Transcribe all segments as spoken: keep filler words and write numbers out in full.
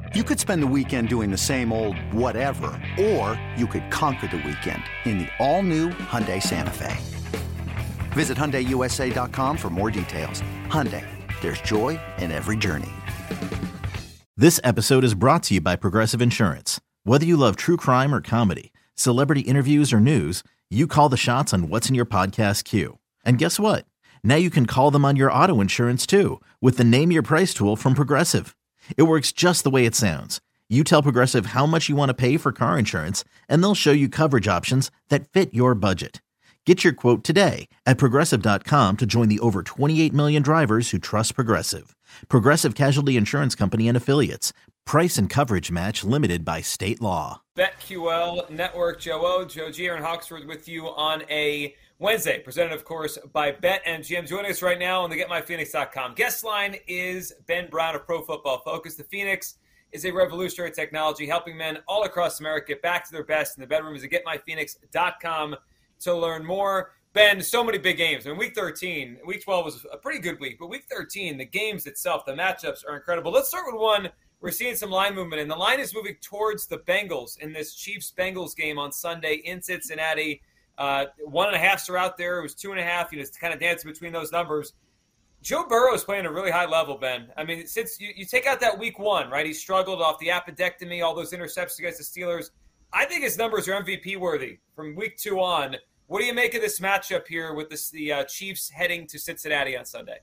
You could spend the weekend doing the same old whatever, or you could conquer the weekend in the all-new Hyundai Santa Fe. Visit Hyundai U S A dot com for more details. Hyundai, there's joy in every journey. This episode is brought to you by Progressive Insurance. Whether you love true crime or comedy, celebrity interviews or news, you call the shots on what's in your podcast queue. And guess what? Now you can call them on your auto insurance too with the Name Your Price tool from Progressive. It works just the way it sounds. You tell Progressive how much you want to pay for car insurance, and they'll show you coverage options that fit your budget. Get your quote today at Progressive dot com to join the over twenty-eight million drivers who trust Progressive. Progressive Casualty Insurance Company and Affiliates. Price and coverage match limited by state law. BetQL Network, Joe O, Joe G, Aaron Hawksworth with you on a Wednesday, presented, of course, by BetMGM. Joining us right now on the Get My Phoenix dot com guest line is Ben Brown of Pro Football Focus. The Phoenix is a revolutionary technology helping men all across America get back to their best, and the bedroom is at Get My Phoenix dot com to learn more. Ben, so many big games. I mean, week thirteen, week twelve was a pretty good week, but week thirteen, the games itself, the matchups are incredible. Let's start with one. We're seeing some line movement, and the line is moving towards the Bengals in this Chiefs-Bengals game on Sunday in Cincinnati. Uh, one and a halfs are out there. It was two and a half. You know, it's kind of dancing between those numbers. Joe Burrow is playing at a really high level, Ben. I mean, since you, you take out that week one, right? He struggled off the appendectomy, all those interceptions against the Steelers. I think his numbers are M V P worthy from week two on. What do you make of this matchup here with this, the uh, Chiefs heading to Cincinnati on Sunday?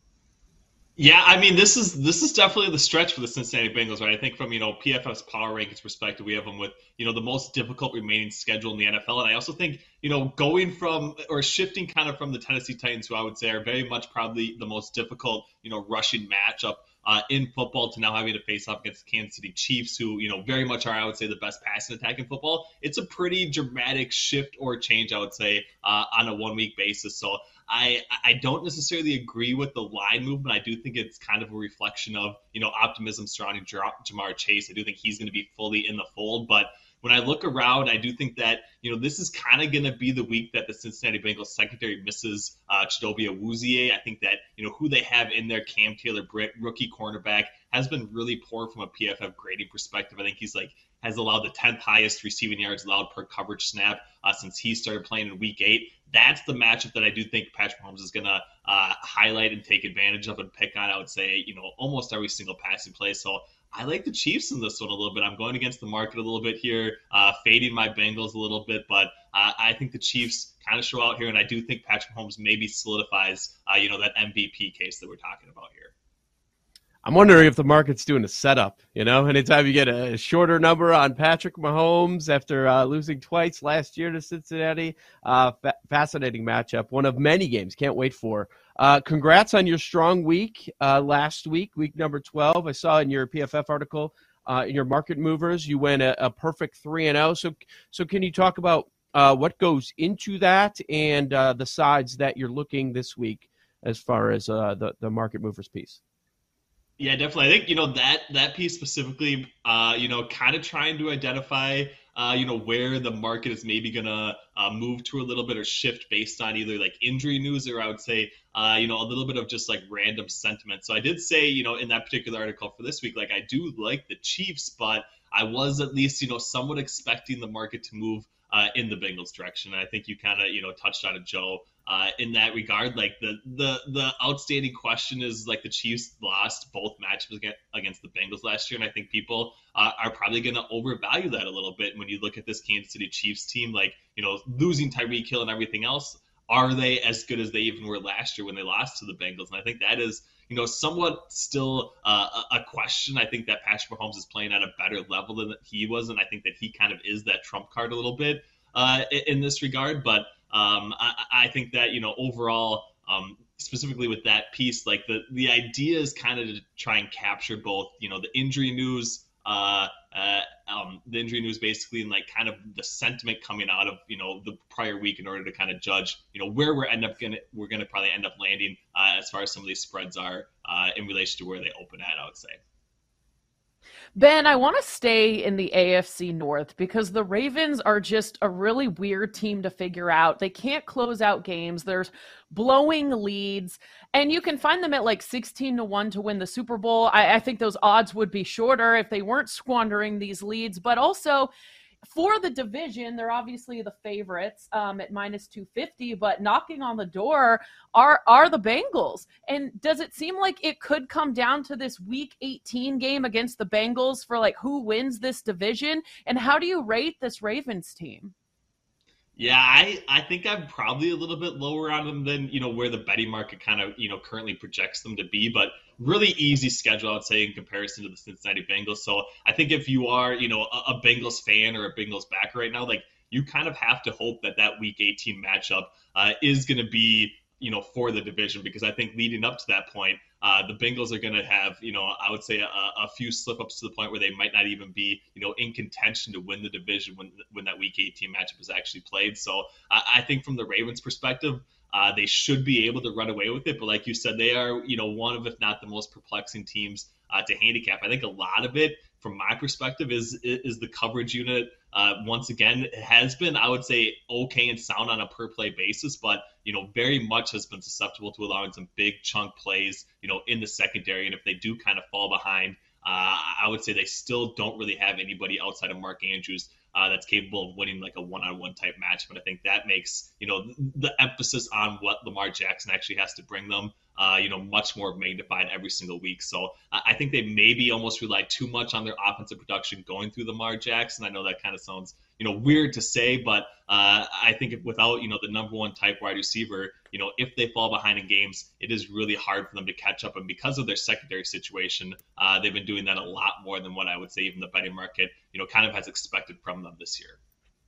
Yeah, I mean, this is this is definitely the stretch for the Cincinnati Bengals, right? I think from, you know, P F F's power rankings perspective, we have them with, you know, the most difficult remaining schedule in the N F L. And I also think, you know, going from or shifting kind of from the Tennessee Titans, who I would say are very much probably the most difficult, you know, rushing matchup uh, in football, to now having to face off against the Kansas City Chiefs, who, you know, very much are, I would say, the best passing attack in football. It's a pretty dramatic shift or change, I would say, uh, on a one-week basis. So I, I don't necessarily agree with the line movement. I do think it's kind of a reflection of, you know, optimism surrounding Ja'Marr Chase. I do think he's going to be fully in the fold. But when I look around, I do think that, you know, this is kind of going to be the week that the Cincinnati Bengals secondary misses uh, Chidobe Awuzie. I think that, you know, who they have in there, Cam Taylor-Britt, rookie cornerback, has been really poor from a P F F grading perspective. I think he's like has allowed the tenth highest receiving yards allowed per coverage snap uh, since he started playing in week eight. That's the matchup that I do think Patrick Mahomes is going to uh, highlight and take advantage of and pick on, I would say, you know, almost every single passing play. So I like the Chiefs in this one a little bit. I'm going against the market a little bit here, uh, fading my Bengals a little bit, but uh, I think the Chiefs kind of show out here, and I do think Patrick Mahomes maybe solidifies, uh, you know, that M V P case that we're talking about here. I'm wondering if the market's doing a setup, you know, anytime you get a shorter number on Patrick Mahomes after uh, losing twice last year to Cincinnati. Uh, fa- fascinating matchup, one of many games. Can't wait for. Uh, congrats on your strong week uh, last week, week number twelve. I saw in your P F F article, uh, in your market movers, you went a, a perfect three and oh. So, so can you talk about uh, what goes into that and uh, the sides that you're looking this week as far as uh, the, the market movers piece? Yeah, definitely. I think, you know, that that piece specifically, uh, you know, kind of trying to identify, uh, you know, where the market is maybe going to uh, move to a little bit or shift based on either like injury news or I would say, uh, you know, a little bit of just like random sentiment. So I did say, you know, in that particular article for this week, like I do like the Chiefs, but I was at least, you know, somewhat expecting the market to move uh, in the Bengals direction. And I think you kind of, you know, touched on it, Joe. Uh, in that regard, like the the the outstanding question is like the Chiefs lost both matchups against, against the Bengals last year, and I think people uh, are probably going to overvalue that a little bit when you look at this Kansas City Chiefs team. Like, you know, losing Tyreek Hill and everything else, are they as good as they even were last year when they lost to the Bengals? And I think that is, you know, somewhat still uh, a question. I think that Patrick Mahomes is playing at a better level than he was, and I think that he kind of is that trump card a little bit uh, in this regard, but. Um, I, I think that, you know, overall, um, specifically with that piece, like the, the idea is kind of to try and capture both, you know, the injury news, uh, uh, um, the injury news basically, and like kind of the sentiment coming out of, you know, the prior week in order to kind of judge, you know, where we're end up going to, we're going to probably end up landing uh, as far as some of these spreads are uh, in relation to where they open at, I would say. Ben, I want to stay in the A F C North because the Ravens are just a really weird team to figure out. They can't close out games. There's blowing leads, and you can find them at like sixteen to one to win the Super Bowl. I, I think those odds would be shorter if they weren't squandering these leads, but also for the division, they're obviously the favorites um, at minus two fifty, but knocking on the door are are the Bengals. And does it seem like it could come down to this week eighteen game against the Bengals for like who wins this division? And how do you rate this Ravens team? Yeah, I, I think I'm probably a little bit lower on them than, you know, where the betting market kind of, you know, currently projects them to be, but really easy schedule, I'd say, in comparison to the Cincinnati Bengals. So I think if you are, you know, a, a Bengals fan or a Bengals backer right now, like you kind of have to hope that that week eighteen matchup uh, is going to be, you know, for the division, because I think leading up to that point, uh, the Bengals are going to have, you know, I would say a, a few slip ups to the point where they might not even be, you know, in contention to win the division when when that week eighteen matchup is actually played. So I, I think from the Ravens' perspective, uh, they should be able to run away with it. But like you said, they are, you know, one of, if not the most perplexing teams uh, to handicap. I think a lot of it, from my perspective, is is the coverage unit. Uh, once again, it has been, I would say, okay and sound on a per play basis, but, you know, very much has been susceptible to allowing some big chunk plays, you know, in the secondary. And if they do kind of fall behind, uh, I would say they still don't really have anybody outside of Mark Andrews uh, that's capable of winning like a one-on-one type match. But I think that makes, you know, the emphasis on what Lamar Jackson actually has to bring them, Uh, you know, much more magnified every single week. So uh, I think they maybe almost rely too much on their offensive production going through Lamar Jackson. I know that kind of sounds, you know, weird to say, but uh, I think if without, you know, the number one type wide receiver, you know, if they fall behind in games, it is really hard for them to catch up. And because of their secondary situation, uh, they've been doing that a lot more than what I would say even the betting market, you know, kind of has expected from them this year.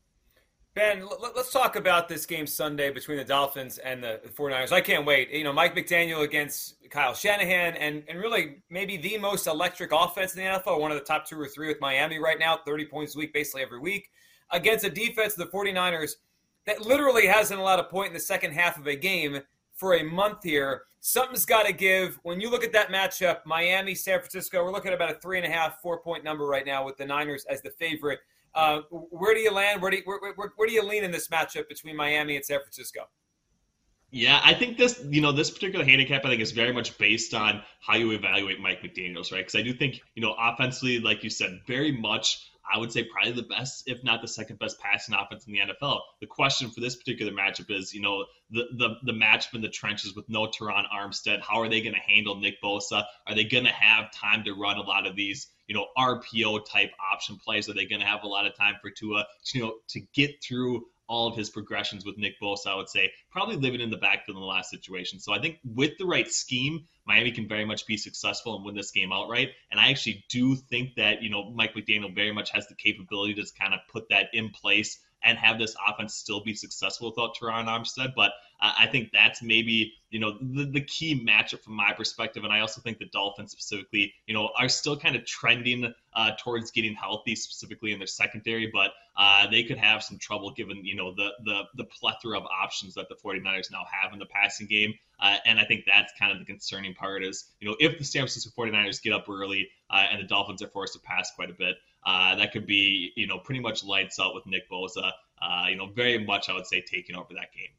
Ben, let's talk about this game Sunday between the Dolphins and the 49ers. I can't wait. You know, Mike McDaniel against Kyle Shanahan, and, and really maybe the most electric offense in the N F L, one of the top two or three with Miami right now, thirty points a week basically every week, against a defense of the 49ers that literally hasn't allowed a point in the second half of a game for a month here. Something's got to give. When you look at that matchup, Miami, San Francisco, we're looking at about a three and a half, four-point number right now with the Niners as the favorite. Uh, where do you land? Where do you, where, where, where do you lean in this matchup between Miami and San Francisco? Yeah, I think this, you know, this particular handicap, I think, is very much based on how you evaluate Mike McDaniels, right? Because I do think, you know, offensively, like you said, very much, I would say probably the best, if not the second best passing offense in the N F L. The question for this particular matchup is, you know, the the, the matchup in the trenches with no Teron Armstead. How are they going to handle Nick Bosa? Are they going to have time to run a lot of these, you know, R P O type option plays? Are they going to have a lot of time for Tua, you know, to get through all of his progressions with Nick Bosa? I would say probably living in the backfield in the last situation. So I think with the right scheme, Miami can very much be successful and win this game outright. And I actually do think that, you know, Mike McDaniel very much has the capability to kind of put that in place and have this offense still be successful without Teron Armstead. But uh, I think that's maybe, you know, the, the key matchup from my perspective. And I also think the Dolphins specifically, you know, are still kind of trending uh, towards getting healthy, specifically in their secondary. But uh, they could have some trouble given, you know, the, the, the plethora of options that the 49ers now have in the passing game. Uh, and I think that's kind of the concerning part is, you know, if the San Francisco 49ers get up early uh, and the Dolphins are forced to pass quite a bit, uh, that could be, you know, pretty much lights out with Nick Bosa, uh, you know, very much, I would say, taking over that game.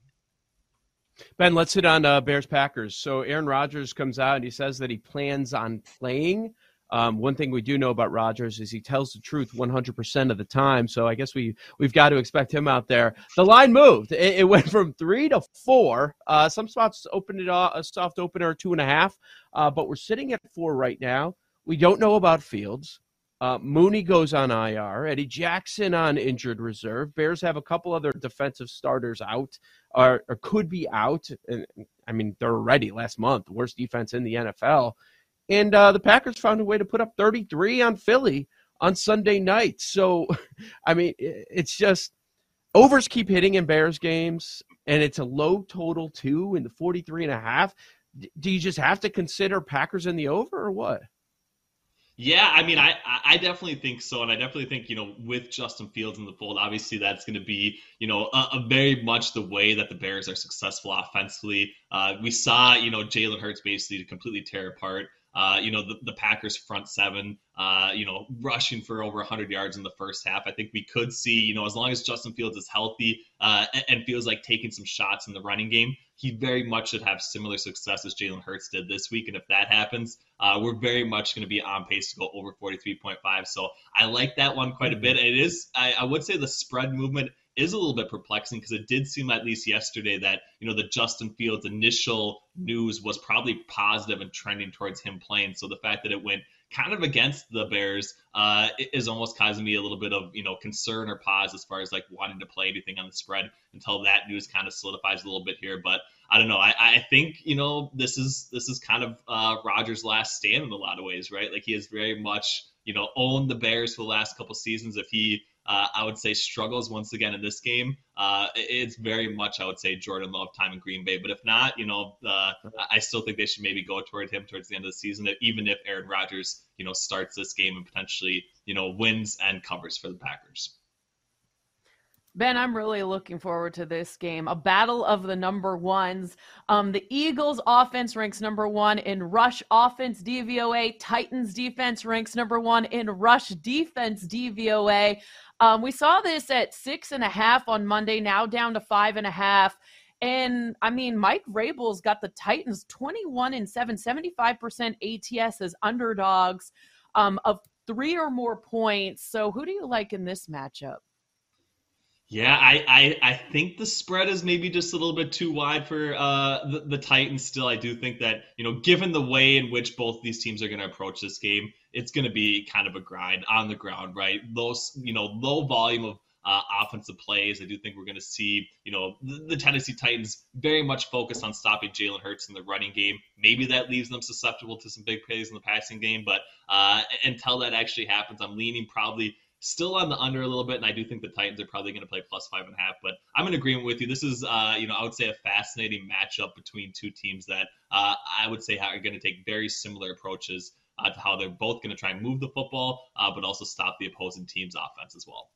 Ben, let's hit on uh, Bears-Packers. So Aaron Rodgers comes out and he says that he plans on playing. Um, one thing we do know about Rodgers is he tells the truth one hundred percent of the time. So I guess we, we've got to expect him out there. The line moved. It, it went from three to four. Uh, some spots opened it off, a soft opener, two and a half. Uh, but we're sitting at four right now. We don't know about Fields. Uh, Mooney goes on I R. Eddie Jackson on injured reserve. Bears have a couple other defensive starters out or, or could be out. And I mean, they're already last month, worst defense in the N F L. And uh, the Packers found a way to put up thirty-three on Philly on Sunday night. So, I mean, it's just overs keep hitting in Bears games, and it's a low total, too, in the forty-three and a half. Do you just have to consider Packers in the over or what? Yeah, I mean, I, I definitely think so. And I definitely think, you know, with Justin Fields in the fold, obviously that's going to be, you know, a, a very much the way that the Bears are successful offensively. Uh, we saw, you know, Jalen Hurts basically completely tear apart uh, you know, the, the Packers front seven, uh, you know, rushing for over one hundred yards in the first half. I think we could see, you know, as long as Justin Fields is healthy uh, and, and feels like taking some shots in the running game, he very much should have similar success as Jalen Hurts did this week. And if that happens, uh, we're very much going to be on pace to go over forty-three point five. So I like that one quite a bit. It is, I, I would say the spread movement is a little bit perplexing because it did seem at least yesterday that, you know, the Justin Fields initial news was probably positive and trending towards him playing. So the fact that it went kind of against the Bears uh, is almost causing me a little bit of, you know, concern or pause as far as like wanting to play anything on the spread until that news kind of solidifies a little bit here. But I don't know. I, I think, you know, this is this is kind of uh, Rodgers' last stand in a lot of ways, right? Like he has very much, you know, owned the Bears for the last couple seasons. If he Uh, I would say struggles once again in this game, uh, it's very much, I would say, Jordan Love time in Green Bay. But if not, you know, uh, I still think they should maybe go toward him towards the end of the season, even if Aaron Rodgers, you know, starts this game and potentially, you know, wins and covers for the Packers. Ben, I'm really looking forward to this game. A battle of the number ones. Um, the Eagles offense ranks number one in rush offense D V O A. Titans defense ranks number one in rush defense D V O A. Um, we saw this at six and a half on Monday, now down to five and a half. And I mean, Mike Vrabel's got the Titans twenty-one and seven, seventy-five percent A T S as underdogs um, of three or more points. So who do you like in this matchup? Yeah, I, I, I think the spread is maybe just a little bit too wide for uh, the, the Titans still. I do think that, you know, given the way in which both these teams are going to approach this game, it's going to be kind of a grind on the ground, right? Those, you know, low volume of uh, offensive plays. I do think we're going to see, you know, the, the Tennessee Titans very much focused on stopping Jalen Hurts in the running game. Maybe that leaves them susceptible to some big plays in the passing game, but uh, until that actually happens, I'm leaning probably still on the under a little bit, and I do think the Titans are probably going to play plus five and a half. But I'm in agreement with you. This is, uh, you know, I would say a fascinating matchup between two teams that uh, I would say are going to take very similar approaches uh, to how they're both going to try and move the football, uh, but also stop the opposing team's offense as well.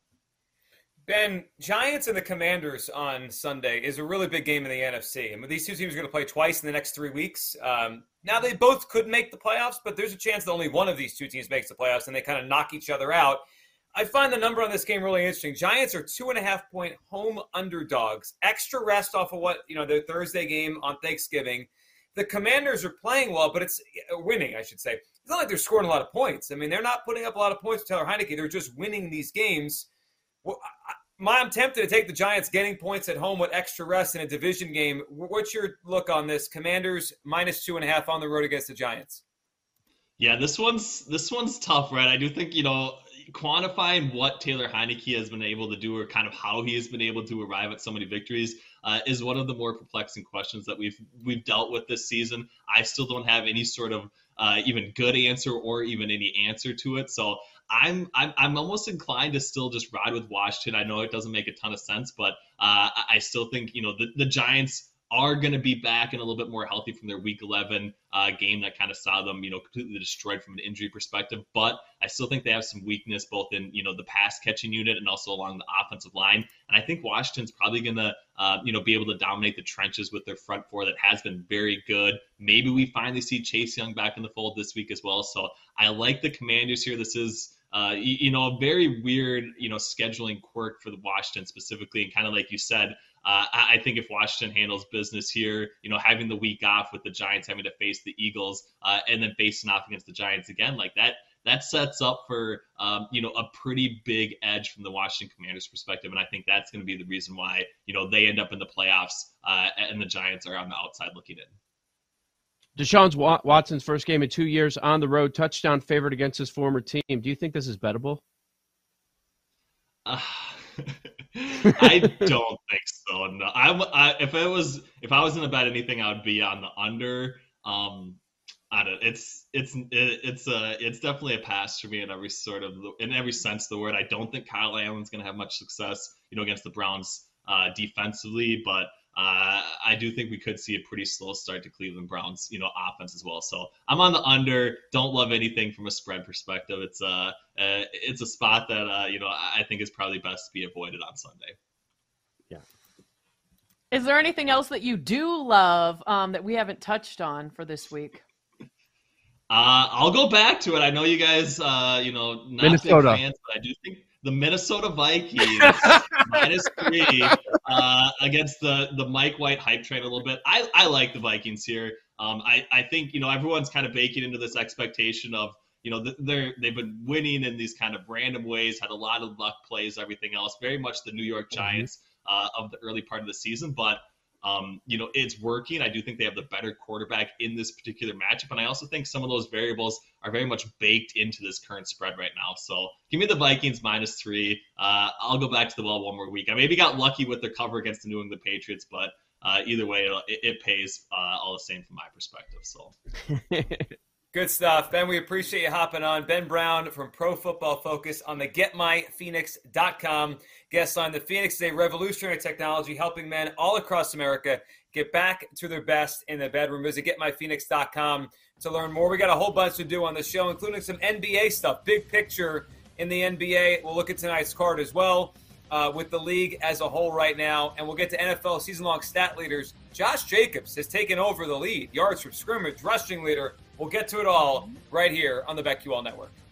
Ben, Giants and the Commanders on Sunday is a really big game in the N F C. I mean, these two teams are going to play twice in the next three weeks. Um, now, they both could make the playoffs, but there's a chance that only one of these two teams makes the playoffs, and they kind of knock each other out. I find the number on this game really interesting. Giants are two and a half point home underdogs. Extra rest off of what, you know, their Thursday game on Thanksgiving. The Commanders are playing well, but it's winning, I should say. It's not like they're scoring a lot of points. I mean, they're not putting up a lot of points with Taylor Heineke. They're just winning these games. Well, I, I'm tempted to take the Giants getting points at home with extra rest in a division game. What's your look on this? Commanders minus two and a half on the road against the Giants. Yeah, this one's this one's tough, right? I do think, you know, quantifying what Taylor Heineke has been able to do or kind of how he has been able to arrive at so many victories uh, is one of the more perplexing questions that we've we've dealt with this season. I still don't have any sort of uh, even good answer or even any answer to it. So I'm, I'm I'm almost inclined to still just ride with Washington. I know it doesn't make a ton of sense, but uh, I still think, you know, the, the Giants are going to be back and a little bit more healthy from their week eleven uh, game that kind of saw them, you know, completely destroyed from an injury perspective. But I still think they have some weakness both in, you know, the pass catching unit and also along the offensive line. And I think Washington's probably going to, uh, you know, be able to dominate the trenches with their front four that has been very good. Maybe we finally see Chase Young back in the fold this week as well. So I like the Commanders here. This is, Uh, you, you know, a very weird, you know, scheduling quirk for the Washington specifically. And kind of like you said, uh, I, I think if Washington handles business here, you know, having the week off with the Giants having to face the Eagles uh, and then facing off against the Giants again, like that, that sets up for, um, you know, a pretty big edge from the Washington Commanders perspective. And I think that's going to be the reason why, you know, they end up in the playoffs uh, and the Giants are on the outside looking in. Deshaun Watson's first game in two years on the road, touchdown favorite against his former team. Do you think this is bettable? Uh, I don't think so. No, I, I if it was if I was going to bet anything, I would be on the under. Um, I don't. It's it's it's a it's definitely a pass for me in every sort of in every sense of the word. I don't think Kyle Allen's going to have much success, you know, against the Browns uh, defensively, but. Uh, I do think we could see a pretty slow start to Cleveland Browns, you know, offense as well. So I'm on the under. Don't love anything from a spread perspective. It's a uh, uh, it's a spot that uh, you know I think is probably best to be avoided on Sunday. Yeah. Is there anything else that you do love um, that we haven't touched on for this week? Uh, I'll go back to it. I know you guys, uh, you know, not Minnesota. big fans, but I do think the Minnesota Vikings minus three uh, against the the Mike White hype train a little bit. I, I like the Vikings here. Um, I, I think, you know, everyone's kind of baking into this expectation of, you know, they're they've been winning in these kind of random ways, had a lot of luck plays, everything else. Very much the New York Giants uh, of the early part of the season, but. Um, you know, it's working. I do think they have the better quarterback in this particular matchup. And I also think some of those variables are very much baked into this current spread right now. So give me the Vikings minus three. Uh, I'll go back to the well one more week. I maybe got lucky with their cover against the New England Patriots, but uh, either way, it, it pays uh, all the same from my perspective. So. Good stuff, Ben. We appreciate you hopping on. Ben Brown from Pro Football Focus on the get my phoenix dot com guest line. The Phoenix is a revolutionary technology helping men all across America get back to their best in the bedroom. Visit get my phoenix dot com to learn more. We got a whole bunch to do on the show, including some N B A stuff. Big picture in the N B A. We'll look at tonight's card as well uh, with the league as a whole right now. And we'll get to N F L season-long stat leaders. Josh Jacobs has taken over the lead. Yards from scrimmage, rushing leader. We'll get to it all right here on the BetQL Network.